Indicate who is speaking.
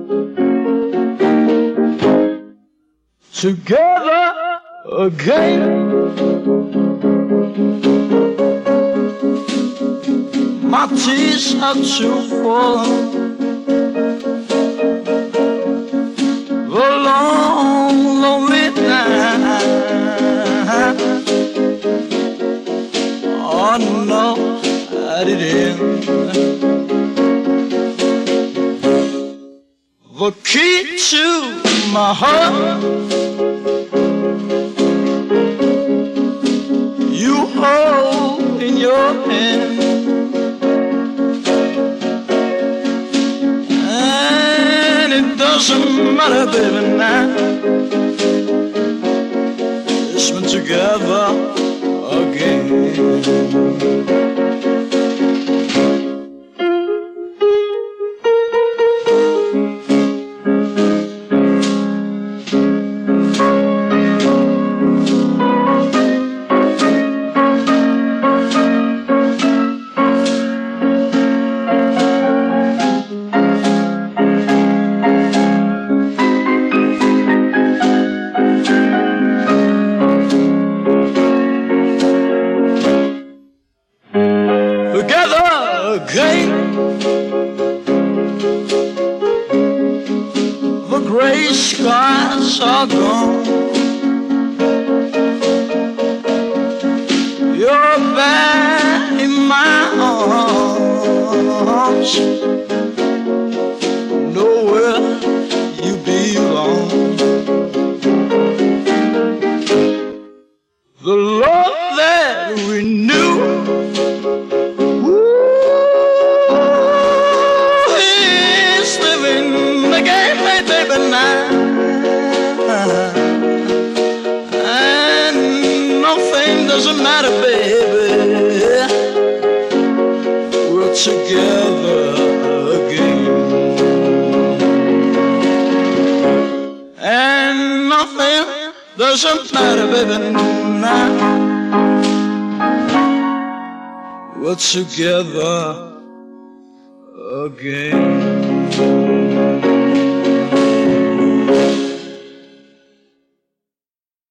Speaker 1: together again. My tears are too full. The long, lonely night. Oh no, I didn't. The key to my heart, you hold in your hand, and it doesn't matter, baby, now it's been together again. Together again, the gray skies are gone. You're back in my arms, nowhere you belong. The love that we knew, and nothing doesn't matter, baby. We're together again, and nothing doesn't matter, baby. Now we're together again.